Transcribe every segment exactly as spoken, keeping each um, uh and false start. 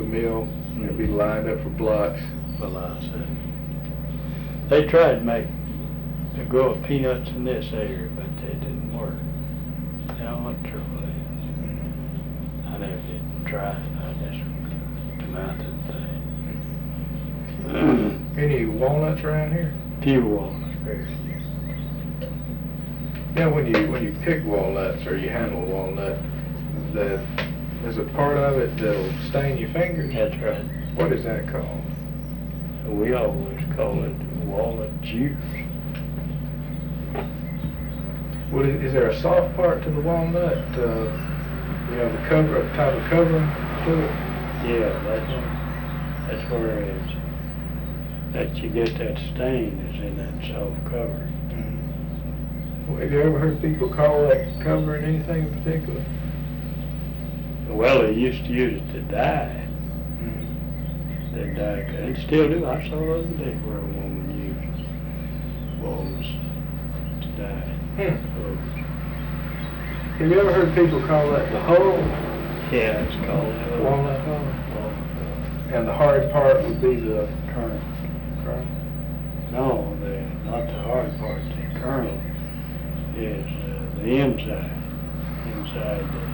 mill, and it'd be lined up for blocks. Well, I said, they tried to make, to grow peanuts in this area, but they didn't work. You know what the trouble is? I never did try it, I just come out to the thing. Any walnuts around here? Few walnuts, very few. Now, when you when you pick walnuts or you handle a walnut, the, there's a part of it that'll stain your fingers. That's right. What is that called? We always call it walnut juice. What is, is there a soft part to the walnut? Uh, you know, the cover, type of covering to it? Yeah, that's, that's where it's, that you get that stain is in that soft cover. Mm-hmm. Well, have you ever heard people call that covering anything in particular? Well, they used to use it to dye. Mm-hmm. They dye, and still do. I saw the other day where a woman used walnuts to dye. Hmm. clothes. Have you ever heard people call that the hull? Yeah, it's called uh, Walnut hull. walnut And the hard part would be the kernel. kernel? No, the, not the hard part. The kernel is uh, the inside. Inside the,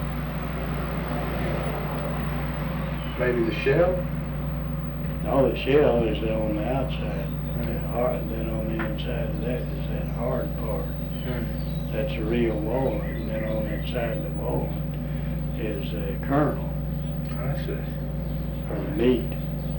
Maybe the shell? no, the shell is on the outside. The hard, then on the inside of that is that hard part. Hmm. That's a real walnut, and then on the inside of the walnut is a kernel, I see. or the meat.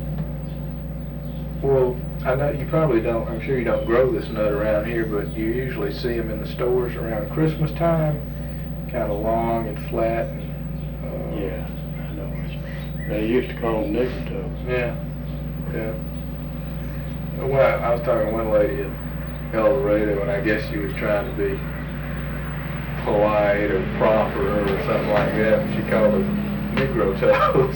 Well, I know you probably don't, I'm sure you don't grow this nut around here, but you usually see them in the stores around Christmas time, kind of long and flat. And, uh, Yeah, I know. It's, they used to call them nickel toes. Yeah, yeah. Well, I was talking to one lady at El Dorado, and I guess she was trying to be polite or proper or something like that, and she called them Negro toes.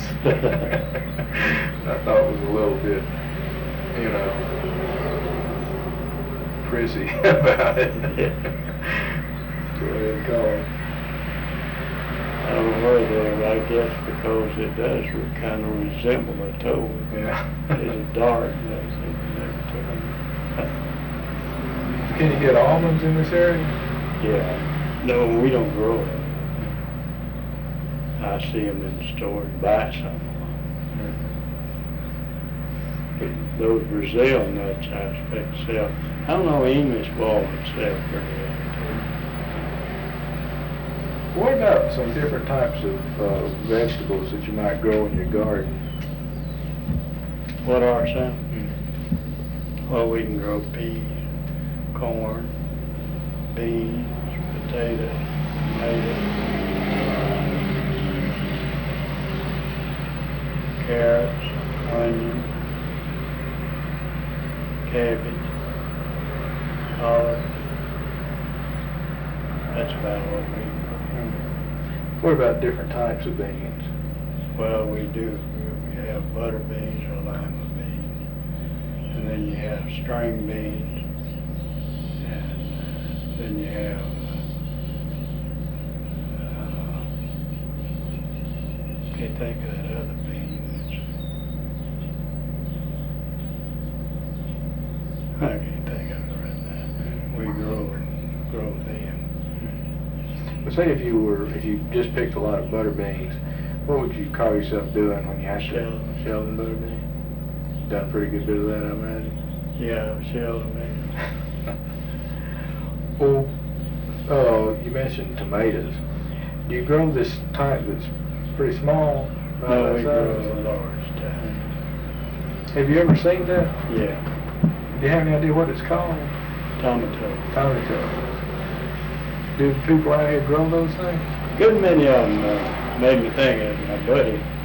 I thought it was a little bit, you know, prissy about it. Go ahead and call it. I don't know where they, I guess because it does kind of resemble a toe. Yeah. It's dark, and everything. Can you get almonds in this area? Yeah. No, we don't grow it. I see them in the store and buy some. But those Brazil nuts, I expect to sell. I don't know, English walnuts sell pretty well too. What about some different types of uh, vegetables that you might grow in your garden? What are some? Well, we can grow peas, corn, beans, potatoes, tomatoes, carrots, onions, cabbage, olives. That's about what we grow. What about different types of beans? Well, we do. We have butter beans or lima beans. And then you have string beans. And uh, then you have uh, can't think of that other bean. It's, I can't think of it right now. We grow grow them. But say if you were, if you just picked a lot of butter beans, what would you call yourself doing when you have Shell. to shell them butter beans? Done a pretty good bit of that, I imagine. Yeah, shell them. Well, uh, you mentioned tomatoes. Do you grow this type that's pretty small? about No, that we size? grow a large type. Have you ever seen that? Yeah, Do you have any idea what it's called? tomato. Tomato. Do people out here grow those things? Good many of them uh, made me think of my buddy